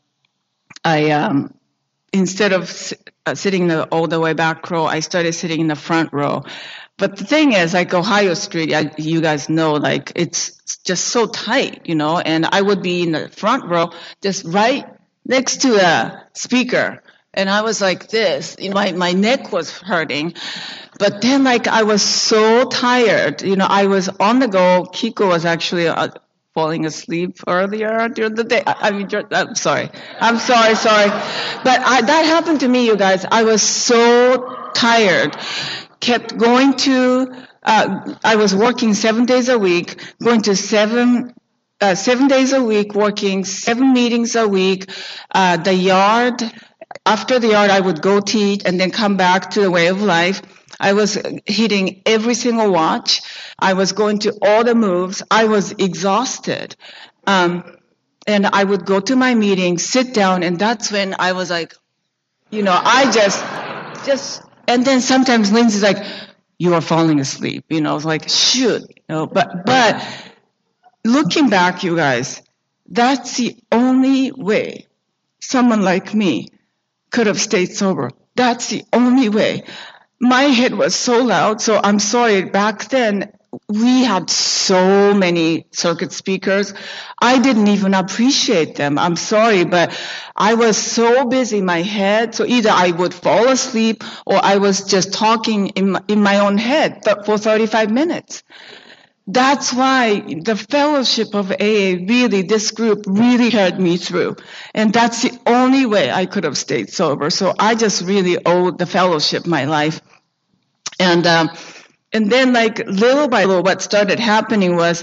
D: instead of sitting in the all the way back row, I started sitting in the front row. But the thing is, like Ohio Street, you guys know, like it's just so tight, you know, and I would be in the front row, just right next to a speaker. And I was like this, you know, my neck was hurting. But then, like, I was so tired. You know, I was on the go. Kiko was actually falling asleep earlier during the day. I'm sorry. I'm sorry. But that happened to me, you guys. I was so tired. Kept going to, I was working 7 days a week, going to 7 days a week, working 7 meetings a week. The yard, after the yard, I would go teach and then come back to the way of life. I was hitting every single watch. I was going to all the moves. I was exhausted. And I would go to my meeting, sit down, and that's when I was like, you know, I just, and then sometimes Lindsay's like, you are falling asleep. You know, I was like, shoot. You know, but looking back, you guys, that's the only way someone like me could have stayed sober. That's the only way. My head was so loud, so I'm sorry. Back then, we had so many circuit speakers. I didn't even appreciate them. I'm sorry, but I was so busy in my head, so either I would fall asleep or I was just talking in my own head for 35 minutes. That's why the fellowship of AA really, this group really carried me through. And that's the only way I could have stayed sober. So I just really owe the fellowship my life. And then, like, little by little, what started happening was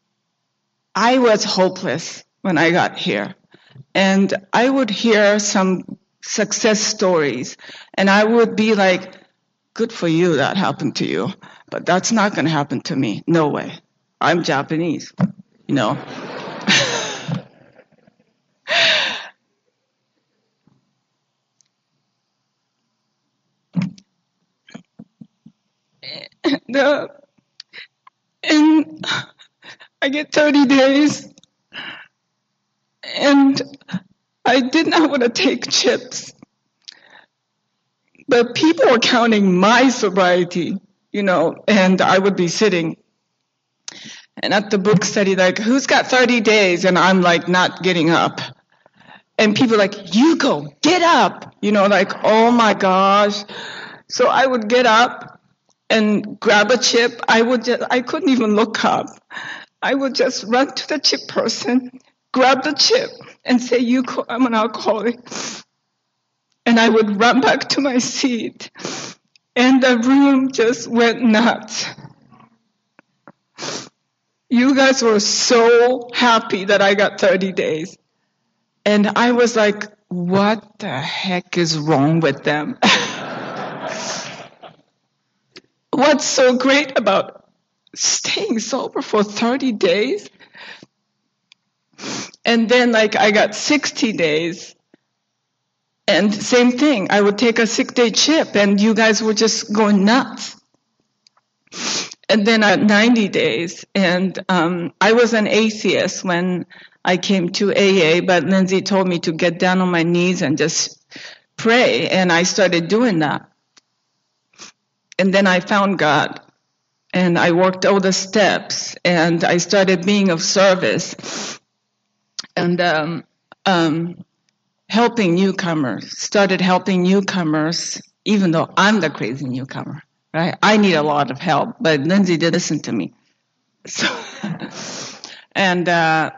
D: I was hopeless when I got here. And I would hear some success stories, and I would be like, good for you, that happened to you. But that's not going to happen to me. No way. I'm Japanese, you know. And I get 30 days, and I did not want to take chips. But people were counting my sobriety, you know, and I would be sitting and at the book study, like, who's got 30 days? And I'm like not getting up. And people like, you go, get up. You know, like, oh my gosh. So I would get up and grab a chip. I couldn't even look up. I would just run to the chip person, grab the chip and say, I'm an alcoholic. And I would run back to my seat. And the room just went nuts. You guys were so happy that I got 30 days. And I was like, what the heck is wrong with them? What's so great about staying sober for 30 days? And then, like, I got 60 days. And same thing, I would take a 6-day chip, and you guys were just going nuts. And then at 90 days, and I was an atheist when I came to AA, but Lindsay told me to get down on my knees and just pray, and I started doing that. And then I found God, and I worked all the steps, and I started being of service, and helping newcomers, started helping newcomers, even though I'm the crazy newcomer. Right? I need a lot of help, but Lindsay did listen to me. So, and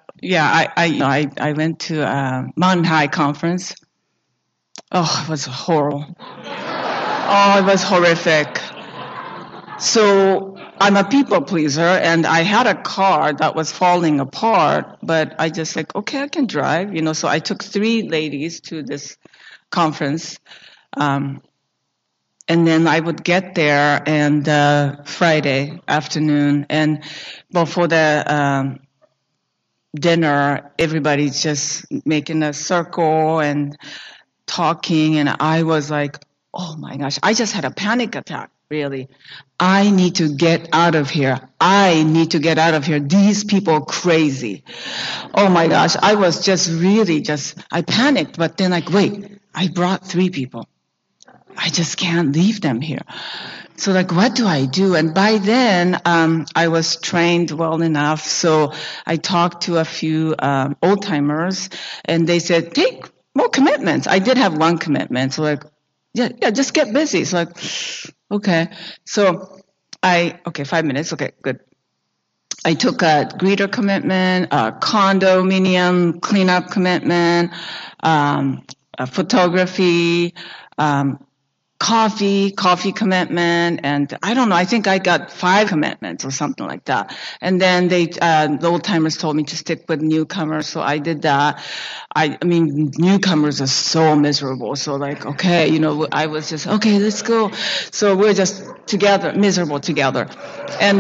D: I went to a Mountain High conference. Oh, it was horrible. Oh, it was horrific. So I'm a people pleaser, and I had a car that was falling apart, but I just like, okay, I can drive, you know. So I took 3 ladies to this conference. And then I would get there and Friday afternoon, and before the dinner, everybody's just making a circle and talking, and I was like, oh my gosh, I just had a panic attack, really. I need to get out of here. I need to get out of here. These people are crazy. Oh my gosh, I was just really I panicked, but then like, wait, I brought 3 people. I just can't leave them here. So like, what do I do? And by then, I was trained well enough. So I talked to a few old timers, and they said, take more commitments. I did have one commitment. So like, yeah, just get busy. So like, okay. So 5 minutes. Okay, good. I took a greeter commitment, a condominium cleanup commitment, a photography, coffee commitment, and I don't know, I think I got 5 commitments or something like that. And then the old timers told me to stick with newcomers, so I did that. I mean, newcomers are so miserable, so like, okay, I was just, okay, let's go. So we're just together, miserable together. And,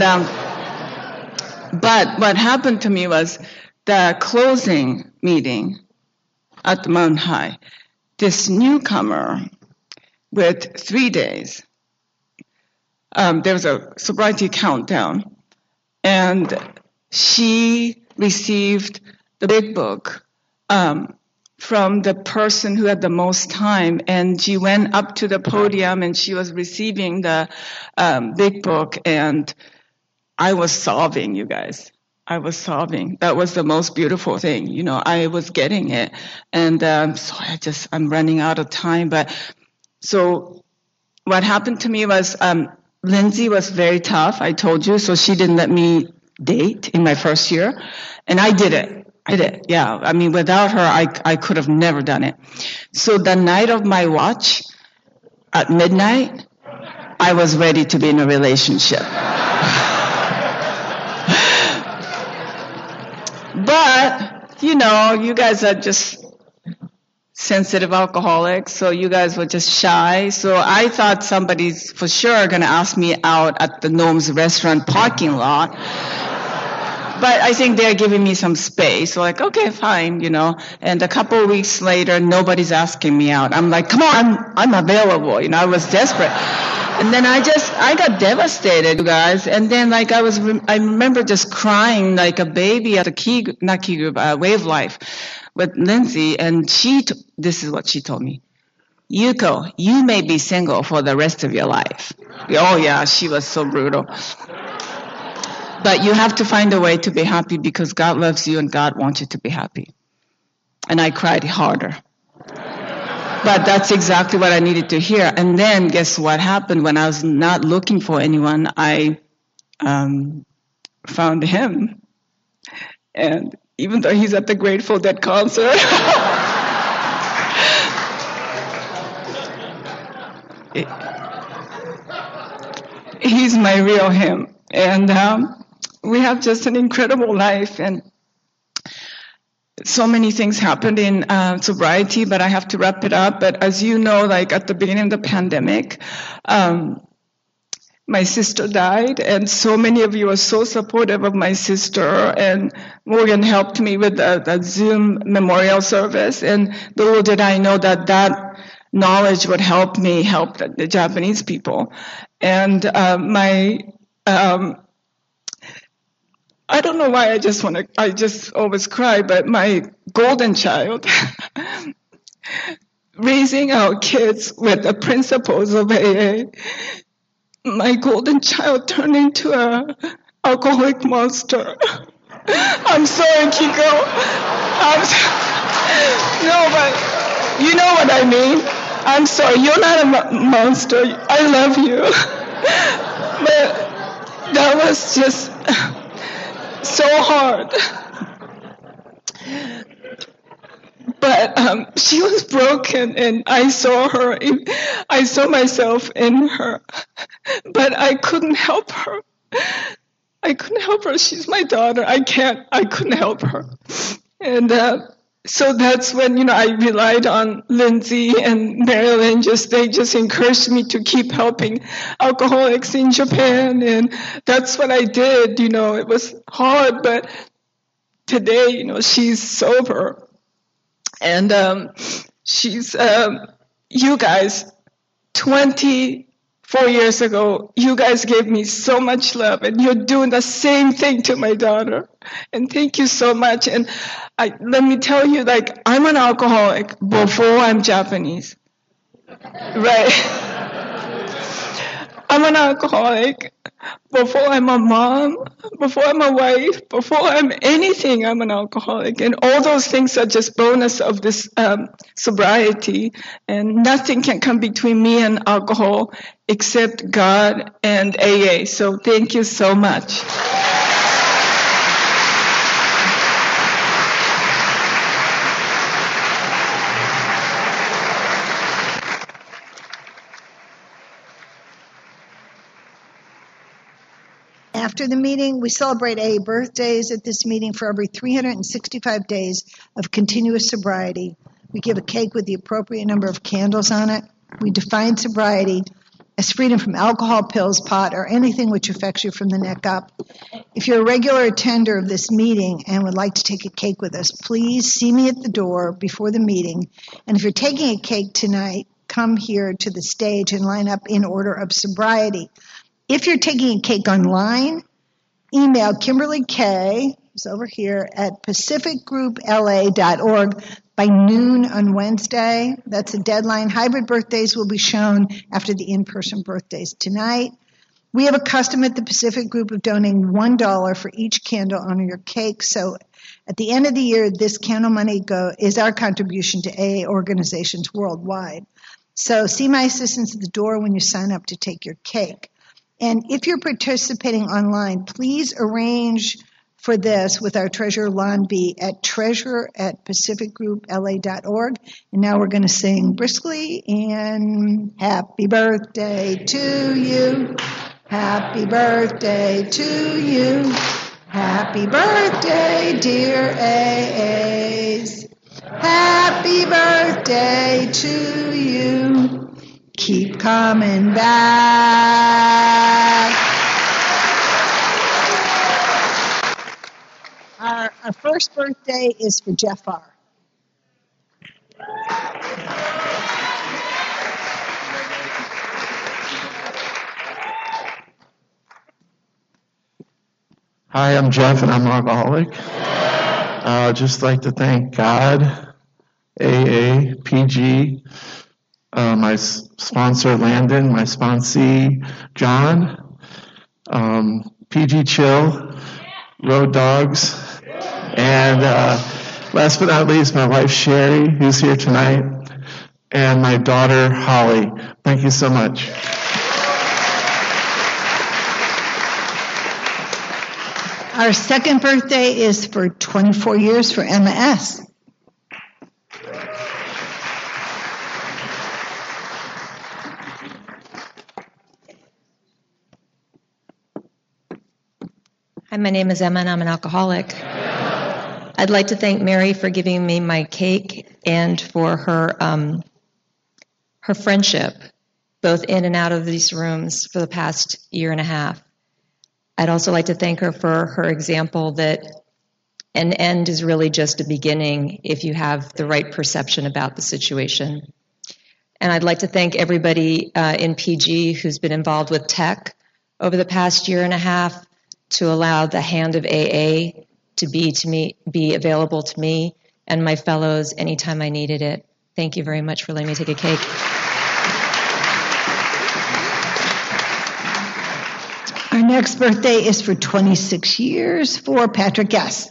D: but what happened to me was the closing meeting at Mount High, this newcomer, with 3 days, there was a sobriety countdown, and she received the big book from the person who had the most time, and she went up to the podium and she was receiving the big book, and I was sobbing, you guys. I was sobbing. That was the most beautiful thing. I was getting it. And so I'm running out of time, but so what happened to me was Lindsay was very tough, I told you, so she didn't let me date in my first year. And I did it. Yeah. I mean, without her, I could have never done it. So the night of my watch, at midnight, I was ready to be in a relationship. But, you guys are just sensitive alcoholics, so you guys were just shy. So I thought somebody's for sure going to ask me out at the Gnome's restaurant parking lot. But I think they're giving me some space. So like, okay, fine, And a couple of weeks later, nobody's asking me out. I'm like, come on, I'm available. I was desperate. And then I got devastated, you guys. And then like I remember just crying like a baby at the Wave Life with Lindsay, and this is what she told me. Yuko, you may be single for the rest of your life. Oh yeah, she was so brutal. But you have to find a way to be happy because God loves you and God wants you to be happy. And I cried harder. But that's exactly what I needed to hear. And then guess what happened when I was not looking for anyone? I found him. And even though he's at the Grateful Dead concert, he's my real him. And we have just an incredible life. And so many things happened in sobriety, but I have to wrap it up. But as you know, like at the beginning of the pandemic, my sister died, and so many of you are so supportive of my sister, and Morgan helped me with the Zoom memorial service, and little did I know that knowledge would help me help the Japanese people. And I don't know why I just always cry, but my golden child, raising our kids with the principles of AA, my golden child turned into an alcoholic monster. I'm sorry, Kiko. No, but you know what I mean. I'm sorry. You're not a monster. I love you. But that was just so hard. But she was broken, and I saw myself in her, but I couldn't help her. She's my daughter. I couldn't help her. And So that's when, I relied on Lindsay and Marilyn. They just encouraged me to keep helping alcoholics in Japan. And that's what I did. It was hard, but today, she's sober. And she's, you guys, 24 years ago, you guys gave me so much love, and you're doing the same thing to my daughter. And thank you so much. And let me tell you, I'm an alcoholic before I'm Japanese. Right? I'm an alcoholic before I'm a mom, before I'm a wife, before I'm anything, I'm an alcoholic. And all those things are just bonus of this sobriety. And nothing can come between me and alcohol except God and AA. So thank you so much.
E: After the meeting, we celebrate AA birthdays at this meeting for every 365 days of continuous sobriety. We give a cake with the appropriate number of candles on it. We define sobriety as freedom from alcohol, pills, pot, or anything which affects you from the neck up. If you're a regular attender of this meeting and would like to take a cake with us, please see me at the door before the meeting. And if you're taking a cake tonight, come here to the stage and line up in order of sobriety. If you're taking a cake online, email Kimberly K, who's over here, at pacificgroupla.org by noon on Wednesday. That's a deadline. Hybrid birthdays will be shown after the in-person birthdays tonight. We have a custom at the Pacific Group of donating $1 for each candle on your cake. So at the end of the year, this candle money is our contribution to AA organizations worldwide. So see my assistants at the door when you sign up to take your cake. And if you're participating online, please arrange for this with our treasurer, Lon B, at treasurer@pacificgroupla.org. And now we're going to sing briskly and happy birthday to you. Happy birthday to you. Happy birthday, dear AAs. Happy birthday to you. Keep coming back. Our first birthday is for Jeff R.
F: Hi, I'm Jeff, and I'm an alcoholic. I'd just like to thank God, AA, PG, my sponsor, Landon, my sponsee, John, PG Chill, Road Dogs, and last but not least, my wife, Sherry, who's here tonight, and my daughter, Holly. Thank you so much.
E: Our second birthday is for 24 years for Emma S.
G: Hi, my name is Emma, and I'm an alcoholic. I'd like to thank Mary for giving me my cake and for her friendship, both in and out of these rooms for the past year and a half. I'd also like to thank her for her example that an end is really just a beginning if you have the right perception about the situation. And I'd like to thank everybody in PG who's been involved with tech over the past year and a half to allow the hand of AA to be available to me and my fellows anytime I needed it. Thank you very much for letting me take a cake.
E: Our next birthday is for 26 years for Patrick S.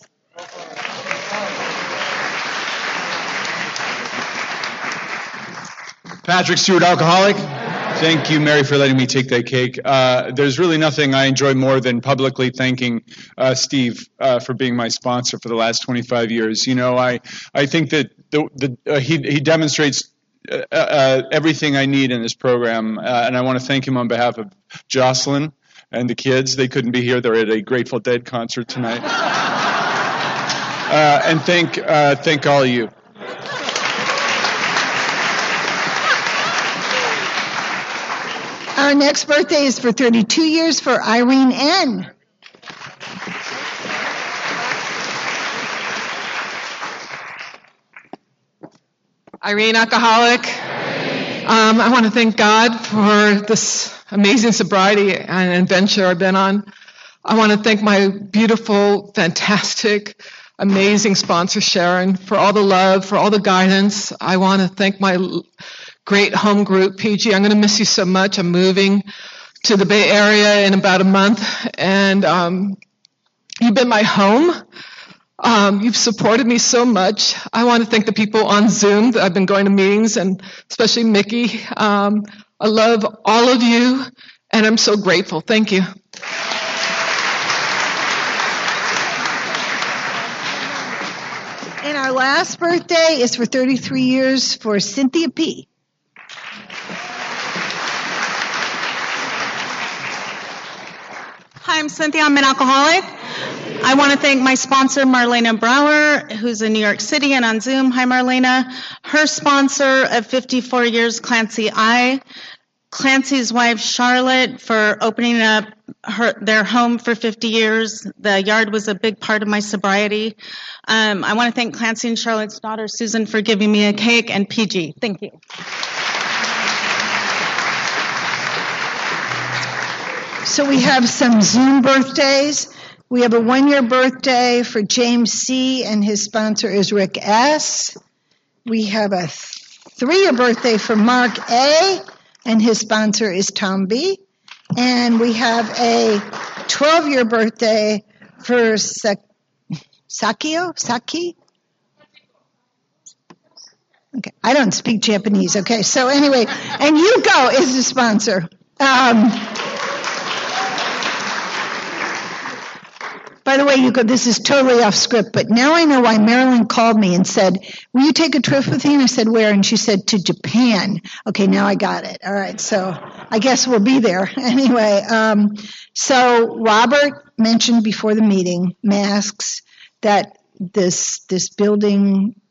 H: Patrick Stewart, alcoholic. Thank you, Mary, for letting me take that cake. There's really nothing I enjoy more than publicly thanking Steve for being my sponsor for the last 25 years. You know, I think that he demonstrates everything I need in this program, and I want to thank him on behalf of Jocelyn and the kids. They couldn't be here. They're at a Grateful Dead concert tonight. and thank all of you.
E: Our next birthday is for 32 years for Irene N.
I: Irene, alcoholic. I want to thank God for this amazing sobriety and adventure I've been on. I want to thank my beautiful, fantastic, amazing sponsor, Sharon, for all the love, for all the guidance. I want to thank my great home group, PG. I'm going to miss you so much. I'm moving to the Bay Area in about a month, and you've been my home. You've supported me so much. I want to thank the people on Zoom that I've been going to meetings, and especially Mickey. I love all of you, and I'm so grateful. Thank you.
E: And our last birthday is for 33 years for Cynthia P.
J: Hi, I'm Cynthia. I'm an alcoholic. I want to thank my sponsor, Marlena Brower, who's in New York City and on Zoom. Hi, Marlena. Her sponsor of 54 years, Clancy I. Clancy's wife, Charlotte, for opening up their home for 50 years. The yard was a big part of my sobriety. I want to thank Clancy and Charlotte's daughter, Susan, for giving me a cake, and PG. Thank you.
E: So we have some Zoom birthdays. We have a 1-year birthday for James C., and his sponsor is Rick S. We have a 3-year birthday for Mark A., and his sponsor is Tom B. And we have a 12-year birthday for Saki? Okay, I don't speak Japanese. Okay, so anyway, and Yuko is the sponsor. By the way, Yuko, this is totally off script, but now I know why Marilyn called me and said, will you take a trip with me? And I said, where? And she said, to Japan. Okay, now I got it. All right, so I guess we'll be there. Anyway, so Robert mentioned before the meeting, masks, that this building